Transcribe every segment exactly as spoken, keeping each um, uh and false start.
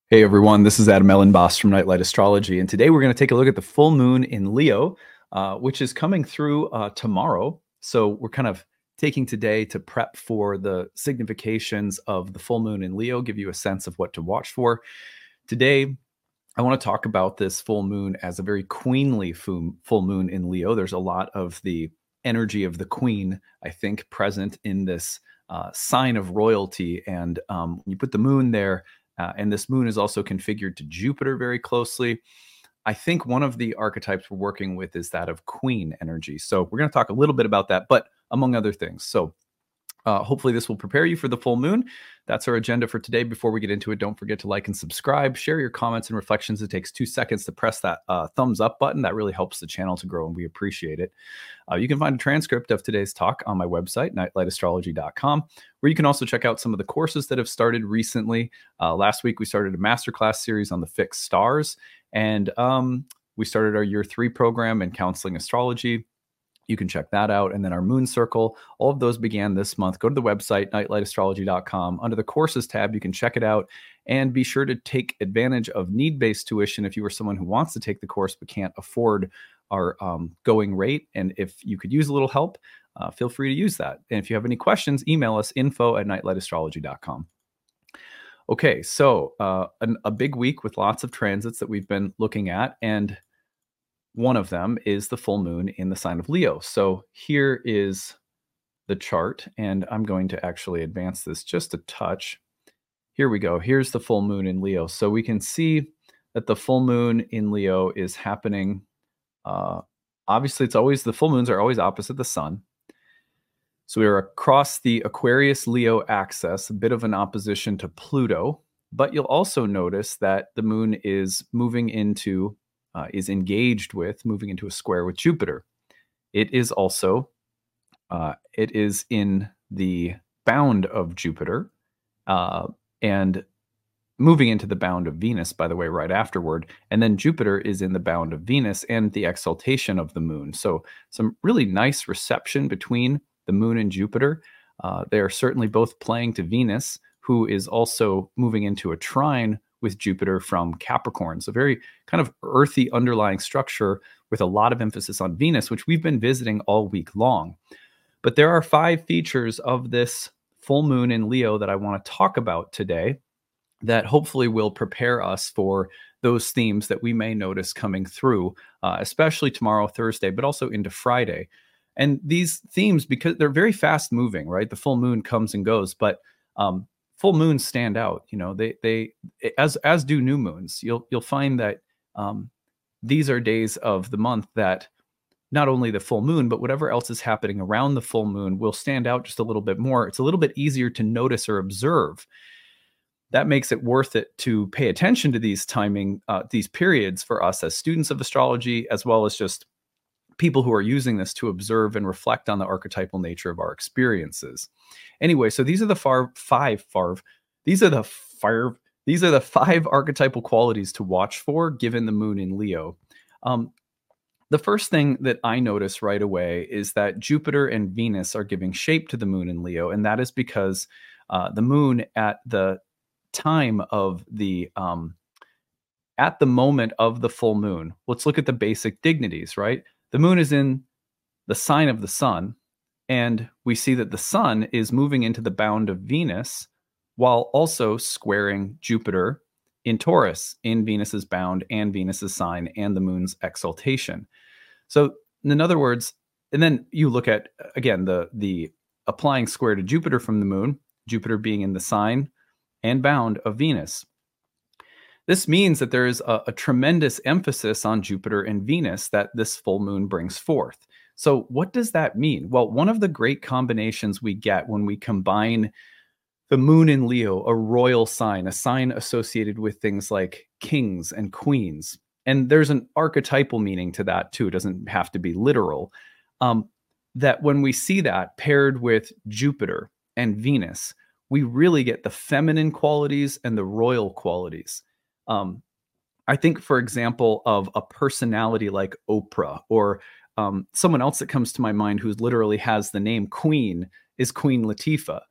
Hey everyone, this is Adam Ellenboss from Nightlight Astrology, and today we're going to take a look at the full moon in Leo, uh, which is coming through uh, tomorrow. So we're kind of taking today to prep for the significations of the full moon in Leo, give you a sense of what to watch for. Today, I want to talk about this full moon as a very queenly full moon in Leo. There's a lot of the energy of the queen, I think, present in this uh, sign of royalty. And um, when you put the moon there, uh, and this moon is also configured to Jupiter very closely, I think one of the archetypes we're working with is that of queen energy. So we're going to talk a little bit about that, but among other things. So Uh, hopefully this will prepare you for the full moon. That's our agenda for today. Before we get into it, don't forget to like and subscribe, share your comments and reflections. It takes two seconds to press that uh, thumbs up button. That really helps the channel to grow, and we appreciate it. Uh, you can find a transcript of today's talk on my website, nightlight astrology dot com, where you can also check out some of the courses that have started recently. Uh, last week, we started a masterclass series on the fixed stars, and um, we started our year three program in counseling astrology. You can check that out. And then our moon circle, all of those began this month. Go to the website, nightlight astrology dot com. Under the courses tab, you can check it out, and be sure to take advantage of need-based tuition if you are someone who wants to take the course but can't afford our um, going rate. And if you could use a little help, uh, feel free to use that. And if you have any questions, email us info at nightlight astrology dot com. Okay, so uh, an, a big week with lots of transits that we've been looking at, and one of them is the full moon in the sign of Leo. So here is the chart, and I'm going to actually advance this just a touch. Here we go. Here's the full moon in Leo. So we can see that the full moon in Leo is happening. Uh, obviously, it's always the full moons are always opposite the sun. So we are across the Aquarius-Leo axis, a bit of an opposition to Pluto. But you'll also notice that the moon is moving into Uh, is engaged with, moving into a square with Jupiter. It is also, uh, it is in the bound of Jupiter, uh, and moving into the bound of Venus, by the way, right afterward. And then Jupiter is in the bound of Venus and the exaltation of the moon. So some really nice reception between the moon and Jupiter. Uh, they are certainly both playing to Venus, who is also moving into a trine with Jupiter from Capricorn. So very kind of earthy underlying structure with a lot of emphasis on Venus, which we've been visiting all week long. But there are five features of this full moon in Leo that I want to talk about today that hopefully will prepare us for those themes that we may notice coming through, uh, especially tomorrow, Thursday, but also into Friday. And these themes, because they're very fast moving, right? The full moon comes and goes, but um, full moons stand out. You know, they they as as do new moons. You'll you'll find that um, these are days of the month that not only the full moon, but whatever else is happening around the full moon will stand out just a little bit more. It's a little bit easier to notice or observe. That makes it worth it to pay attention to these timing, uh, these periods for us as students of astrology, as well as just people who are using this to observe and reflect on the archetypal nature of our experiences. Anyway, so these are the far, five farv. These are the fire. These are the five archetypal qualities to watch for given the moon in Leo. Um, the first thing that I notice right away is that Jupiter and Venus are giving shape to the moon in Leo, and that is because uh, the moon at the time of the um, at the moment of the full moon. Let's look at the basic dignities, right? The moon is in the sign of the sun, and we see that the sun is moving into the bound of Venus while also squaring Jupiter in Taurus, in Venus's bound and Venus's sign and the moon's exaltation. So in other words, and then you look at, again, the, the applying square to Jupiter from the moon, Jupiter being in the sign and bound of Venus. This means that there is a, a tremendous emphasis on Jupiter and Venus that this full moon brings forth. So what does that mean? Well, one of the great combinations we get when we combine the moon in Leo, a royal sign, a sign associated with things like kings and queens, and there's an archetypal meaning to that too. It doesn't have to be literal. Um, that when we see that paired with Jupiter and Venus, we really get the feminine qualities and the royal qualities. Um, I think, for example, of a personality like Oprah, or um, someone else that comes to my mind who literally has the name Queen is Queen Latifah.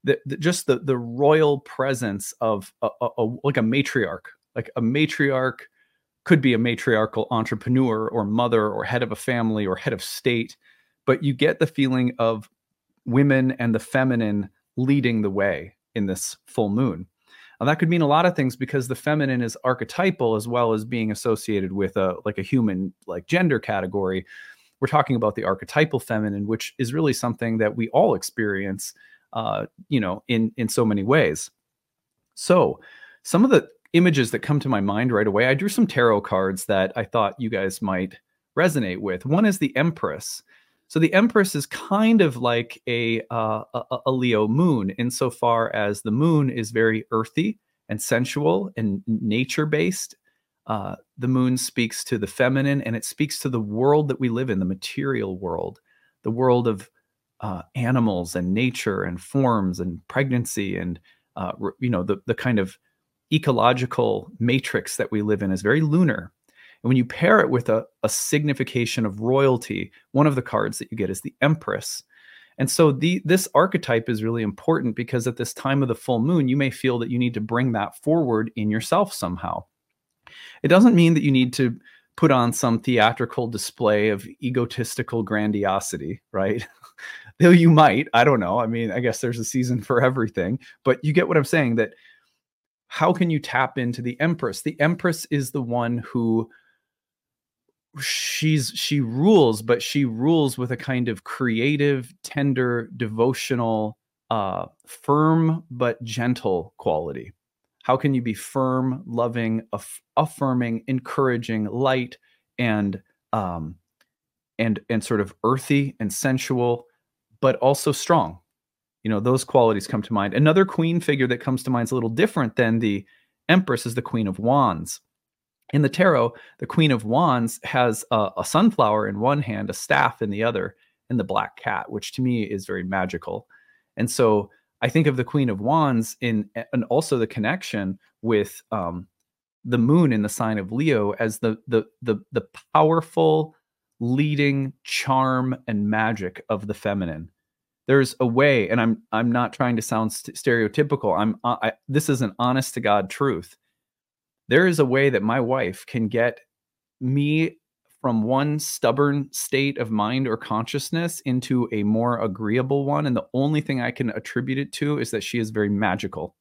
the, the just the the royal presence of a, a, a like a matriarch, like a matriarch could be a matriarchal entrepreneur or mother or head of a family or head of state, but you get the feeling of women and the feminine leading the way in this full moon. Now, that could mean a lot of things because the feminine is archetypal as well as being associated with a like a human like gender category. We're talking about the archetypal feminine, which is really something that we all experience, uh, you know, in in so many ways. So, some of the images that come to my mind right away, I drew some tarot cards that I thought you guys might resonate with. One is the Empress. So the Empress is kind of like a, uh, a, a Leo moon insofar as the moon is very earthy and sensual and nature-based. Uh, the moon speaks to the feminine, and it speaks to the world that we live in, the material world, the world of uh, animals and nature and forms and pregnancy and, uh, you know, the, the kind of ecological matrix that we live in is very lunar. And when you pair it with a, a signification of royalty, one of the cards that you get is the Empress. And so the this archetype is really important because at this time of the full moon, you may feel that you need to bring that forward in yourself somehow. It doesn't mean that you need to put on some theatrical display of egotistical grandiosity, right? Though you might, I don't know. I mean, I guess there's a season for everything, but you get what I'm saying, that how can you tap into the Empress? The Empress is the one who she's she rules, but she rules with a kind of creative, tender, devotional, uh, firm but gentle quality. How can you be firm, loving, aff- affirming, encouraging, light, and um, and and sort of earthy and sensual, but also strong? You know, those qualities come to mind. Another queen figure that comes to mind is a little different than the Empress is the Queen of Wands. In the tarot, the Queen of Wands has a, a sunflower in one hand, a staff in the other, and the black cat, which to me is very magical. And so I think of the Queen of Wands in, and also the connection with um, the moon in the sign of Leo as the the the the powerful leading charm and magic of the feminine. There's a way, and I'm I'm not trying to sound st- stereotypical. I'm I, this is an honest to God truth. There is a way that my wife can get me from one stubborn state of mind or consciousness into a more agreeable one. And the only thing I can attribute it to is that she is very magical.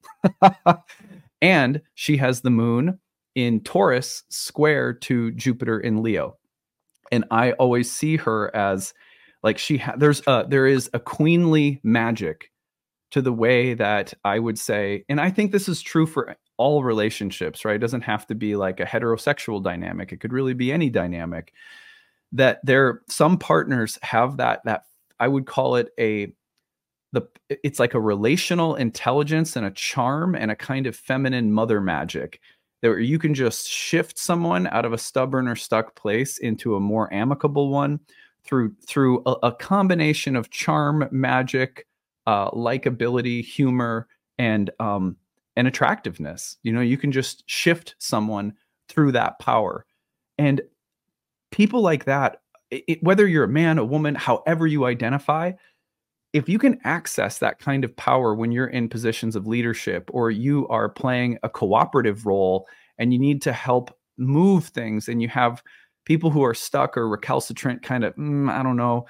And she has the moon in Taurus square to Jupiter in Leo. And I always see her as like she ha- there's a, there is a queenly magic to the way that I would say, and I think this is true for all relationships, right? It doesn't have to be like a heterosexual dynamic. It could really be any dynamic. That there, some partners have that, that I would call it a, the, it's like a relational intelligence and a charm and a kind of feminine mother magic that you can just shift someone out of a stubborn or stuck place into a more amicable one through, through a, a combination of charm, magic, uh, likability, humor, and, um, and attractiveness. You know, you can just shift someone through that power. And people like that, it, whether you're a man, a woman, however you identify, if you can access that kind of power when you're in positions of leadership or you are playing a cooperative role and you need to help move things and you have people who are stuck or recalcitrant kind of, mm, I don't know,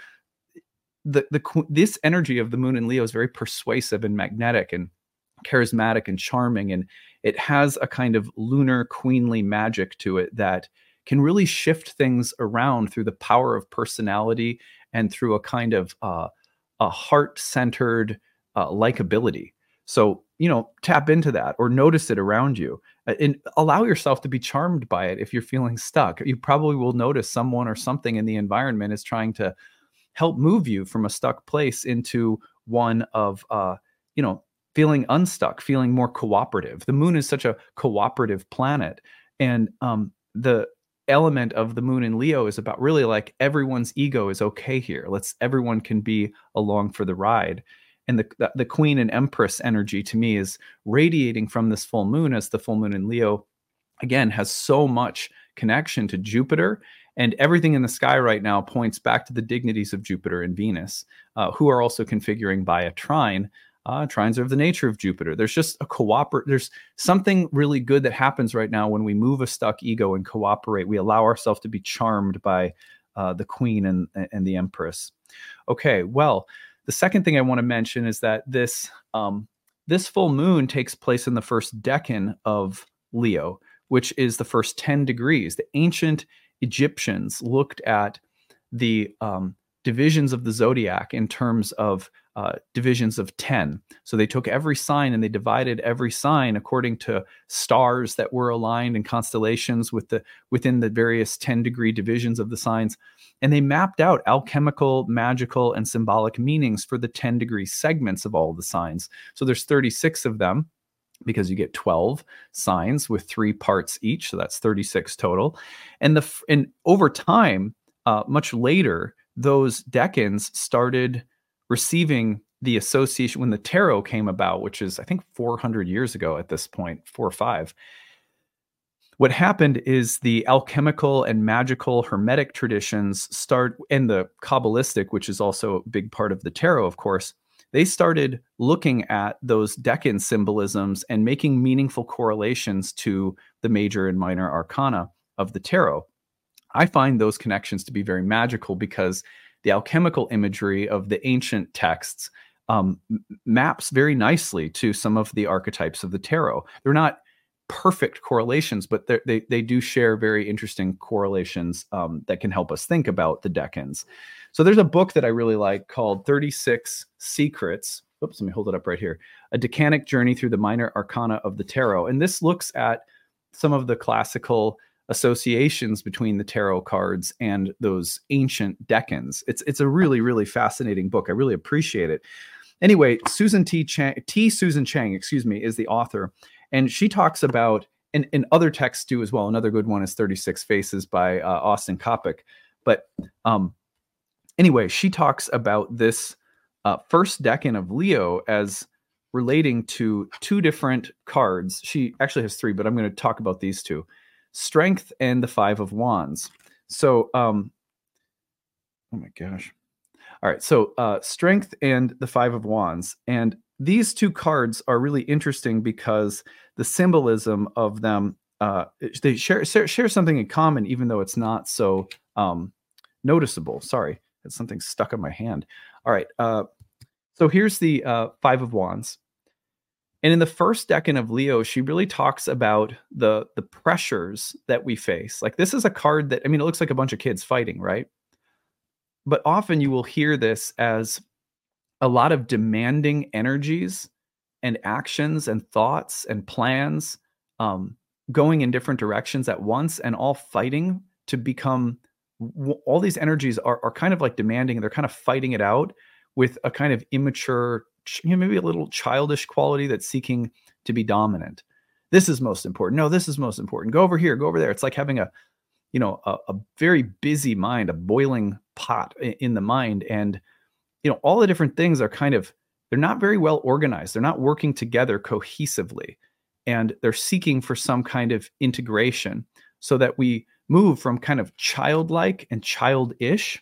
the, the, this energy of the moon in Leo is very persuasive and magnetic and charismatic and charming, and it has a kind of lunar queenly magic to it that can really shift things around through the power of personality and through a kind of uh, a heart-centered uh, likability. So, you know, tap into that or notice it around you and allow yourself to be charmed by it. If you're feeling stuck, you probably will notice someone or something in the environment is trying to help move you from a stuck place into one of, uh, you know, feeling unstuck, feeling more cooperative. The moon is such a cooperative planet. And um, the element of the moon in Leo is about really like everyone's ego is okay here. Let's, everyone can be along for the ride. And the, the, the Queen and Empress energy to me is radiating from this full moon, as the full moon in Leo, again, has so much connection to Jupiter. And everything in the sky right now points back to the dignities of Jupiter and Venus, uh, who are also configuring by a trine. Uh, trines are of the nature of Jupiter. There's just a cooperate. There's something really good that happens right now when we move a stuck ego and cooperate. We allow ourselves to be charmed by uh, the Queen and and the Empress. Okay, well, the second thing I want to mention is that this um, this full moon takes place in the first decan of Leo, which is the first ten degrees. The ancient Egyptians looked at the um, divisions of the zodiac in terms of uh, divisions of ten. So they took every sign and they divided every sign according to stars that were aligned and constellations with the within the various ten degree divisions of the signs. And they mapped out alchemical, magical, and symbolic meanings for the ten degree segments of all the signs. So there's thirty-six of them, because you get twelve signs with three parts each. So that's thirty-six total. And the and over time, uh, much later, those decans started receiving the association when the tarot came about, which is, I think, four hundred years ago at this point, four or five. What happened is the alchemical and magical Hermetic traditions start, and the Kabbalistic, which is also a big part of the tarot, of course, they started looking at those decan symbolisms and making meaningful correlations to the major and minor arcana of the tarot. I find those connections to be very magical because the alchemical imagery of the ancient texts um, maps very nicely to some of the archetypes of the tarot. They're not perfect correlations, but they they do share very interesting correlations um, that can help us think about the decans. So there's a book that I really like called thirty-six Secrets. Oops, let me hold it up right here. A Decanic Journey Through the Minor Arcana of the Tarot. And this looks at some of the classical associations between the tarot cards and those ancient decans. It's it's a really, really fascinating book. I really appreciate it. Anyway, Susan T. Chang, T. Susan Chang, excuse me, is the author. And she talks about, and, and other texts do as well. Another good one is thirty-six Faces by uh, Austin Coppock. But um, anyway, she talks about this uh, first decan of Leo as relating to two different cards. She actually has three, but I'm going to talk about these two. Strength and the Five of Wands. So, um, oh my gosh. All right. So, uh, Strength and the Five of Wands. And these two cards are really interesting because the symbolism of them, uh, they share, share, share something in common, even though it's not so um, noticeable. Sorry, it's something stuck on my hand. All right. Uh, so here's the uh, Five of Wands. And in the first decan of Leo, she really talks about the, the pressures that we face. Like, this is a card that, I mean, it looks like a bunch of kids fighting, right? But often you will hear this as a lot of demanding energies and actions and thoughts and plans um, going in different directions at once, and all fighting to become, all these energies are, are kind of like demanding, and they're kind of fighting it out with a kind of immature, you know, maybe a little childish quality that's seeking to be dominant. This is most important. No, this is most important. Go over here, go over there. It's like having a, you know, a, a very busy mind, a boiling pot in, in the mind. And, you know, all the different things are kind of, they're not very well organized. They're not working together cohesively. And they're seeking for some kind of integration so that we move from kind of childlike and childish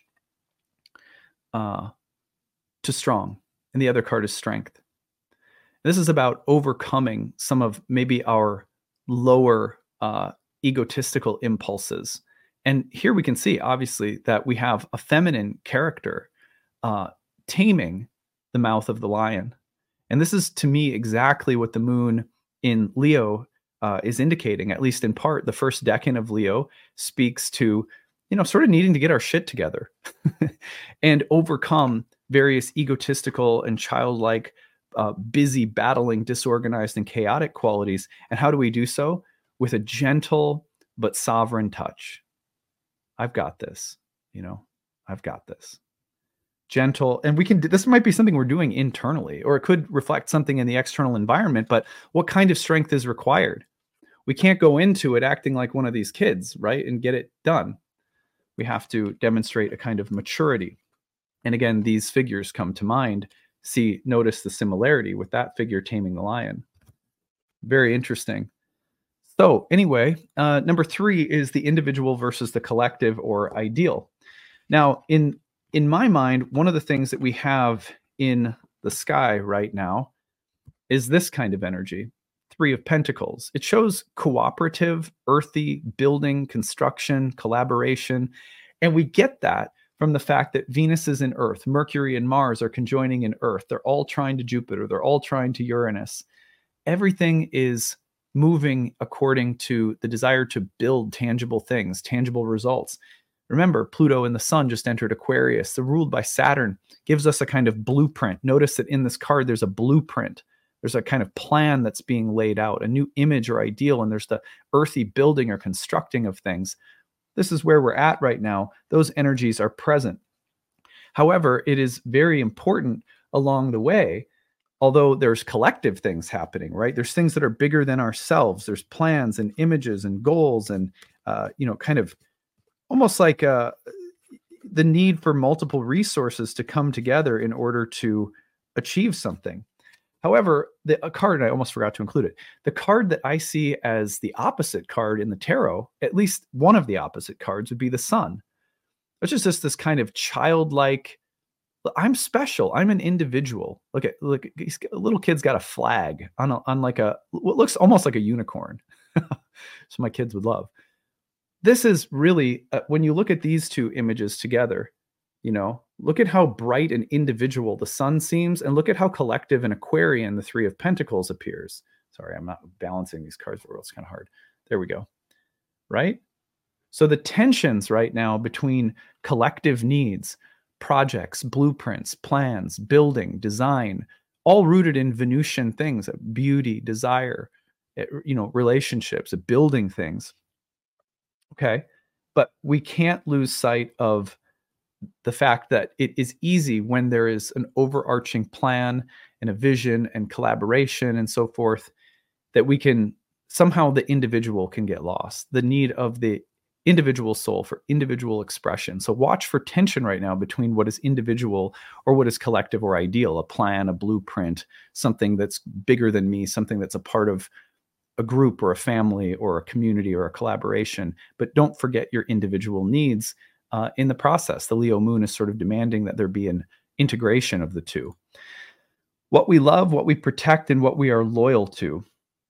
uh, to strong. And the other card is Strength. This is about overcoming some of maybe our lower uh, egotistical impulses. And here we can see, obviously, that we have a feminine character uh, taming the mouth of the lion. And this is, to me, exactly what the moon in Leo uh, is indicating, at least in part. The first decan of Leo speaks to, you know, sort of needing to get our shit together and overcome various egotistical and childlike, uh, busy, battling, disorganized, and chaotic qualities. And how do we do so? With a gentle but sovereign touch. I've got this, you know, I've got this. Gentle, and we can, this might be something we're doing internally, or it could reflect something in the external environment, but what kind of strength is required? We can't go into it acting like one of these kids, right? And get it done. We have to demonstrate a kind of maturity. And again, these figures come to mind. See, notice the similarity with that figure taming the lion. Very interesting. So anyway, uh, number three is the individual versus the collective or ideal. Now, in in my mind, one of the things that we have in the sky right now is this kind of energy. Three of Pentacles. It shows cooperative, earthy building, construction, collaboration. And we get that from the fact that Venus is in Earth, Mercury and Mars are conjoining in Earth. They're all trying to Jupiter, they're all trying to Uranus. Everything is moving according to the desire to build tangible things, tangible results. Remember, Pluto and the Sun just entered Aquarius. They're ruled by Saturn, gives us a kind of blueprint. Notice that in this card, there's a blueprint. There's a kind of plan that's being laid out, a new image or ideal, and there's the earthy building or constructing of things. This is where we're at right now. Those energies are present. However, it is very important along the way, although there's collective things happening, right? There's things that are bigger than ourselves. There's plans and images and goals and, uh, you know, kind of almost like uh, the need for multiple resources to come together in order to achieve something. However, the a card, and I almost forgot to include it, the card that I see as the opposite card in the tarot, at least one of the opposite cards, would be the Sun, which is just this kind of childlike, I'm special. I'm an individual. Look at, look, a little kid's got a flag on, a, on like a, what looks almost like a unicorn. So my kids would love. This is really, uh, when you look at these two images together, you know, look at how bright and individual the Sun seems, and look at how collective and Aquarian the Three of Pentacles appears. Sorry, I'm not balancing these cards very well. It's kind of hard. There we go. Right? So the tensions right now between collective needs, projects, blueprints, plans, building, design, all rooted in Venusian things, beauty, desire, you know, relationships, building things. Okay. But we can't lose sight of the fact that it is easy when there is an overarching plan and a vision and collaboration and so forth, that we can somehow, the individual can get lost, the need of the individual soul for individual expression. So watch for tension right now between what is individual or what is collective or ideal, a plan, a blueprint, something that's bigger than me, something that's a part of a group or a family or a community or a collaboration. But don't forget your individual needs uh, in the process. The Leo moon is sort of demanding that there be an integration of the two. What we love, what we protect, and what we are loyal to.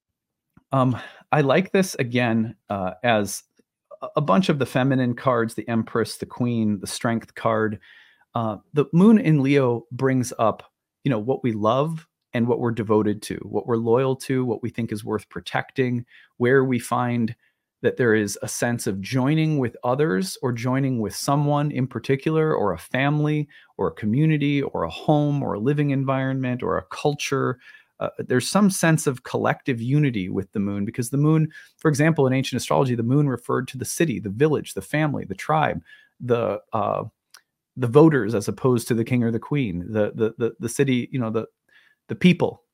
Um, I like this again uh, as a bunch of the feminine cards, the Empress, the Queen, the Strength card. Uh, the moon in Leo brings up, you know, what we love and what we're devoted to, what we're loyal to, what we think is worth protecting, where we find that there is a sense of joining with others or joining with someone in particular, or a family or a community or a home or a living environment or a culture. Uh, there's some sense of collective unity with the moon, because the moon, for example, in ancient astrology, the moon referred to the city, the village, the family, the tribe, the uh, the voters, as opposed to the king or the queen, the the the, the city, you know, the the people.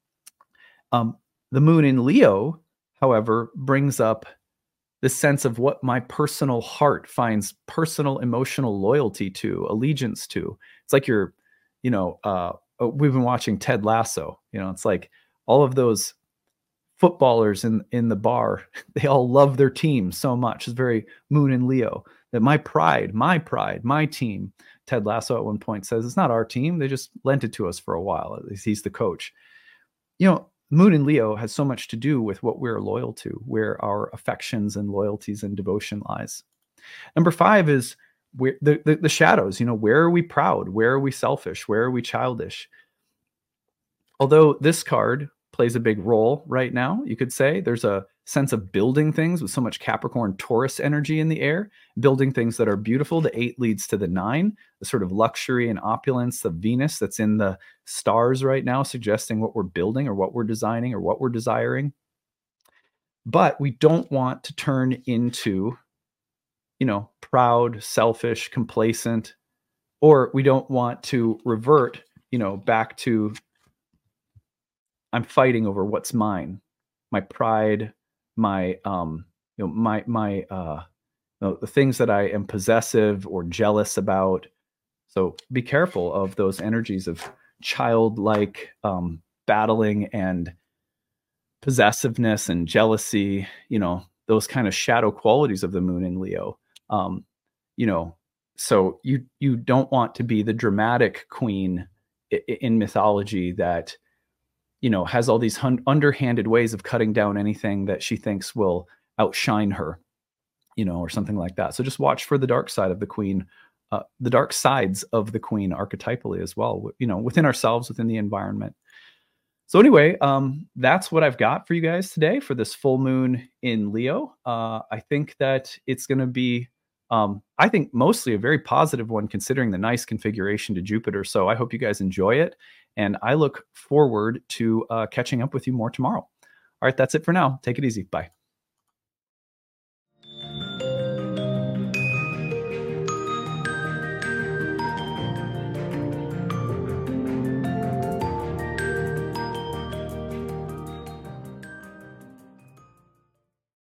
Um, the moon in Leo, however, brings up the sense of what my personal heart finds personal emotional loyalty to, allegiance to. It's like you're, you know, uh, we've been watching Ted Lasso. You know, it's like all of those footballers in in the bar, they all love their team so much. It's very moon in Leo, that my pride, my pride, my team. Ted Lasso at one point says, it's not our team. They just lent it to us for a while. At least he's the coach. You know, moon in Leo has so much to do with what we're loyal to, where our affections and loyalties and devotion lies. Number five is where the, the, the shadows. You know, where are we proud? Where are we selfish? Where are we childish? Although this card plays a big role right now, you could say there's a sense of building things with so much Capricorn Taurus energy in the air, building things that are beautiful. The eight leads to the nine, the sort of luxury and opulence of Venus that's in the stars right now, suggesting what we're building or what we're designing or what we're desiring. But we don't want to turn into, you know, proud, selfish, complacent, or we don't want to revert, you know, back to, I'm fighting over what's mine, my pride, my, um, you know, my, my, uh, you know, the things that I am possessive or jealous about. So be careful of those energies of childlike, um, battling and possessiveness and jealousy, you know, those kind of shadow qualities of the moon in Leo. Um, you know, so you, you don't want to be the dramatic queen in mythology that, you know, has all these hun- underhanded ways of cutting down anything that she thinks will outshine her, you know, or something like that. So just watch for the dark side of the queen, uh, the dark sides of the queen archetypally as well, you know, within ourselves, within the environment. So anyway, um, that's what I've got for you guys today for this full moon in Leo. Uh, I think that it's going to be, um, I think mostly a very positive one considering the nice configuration to Jupiter. So I hope you guys enjoy it. And I look forward to uh, catching up with you more tomorrow. All right, that's it for now. Take it easy. Bye.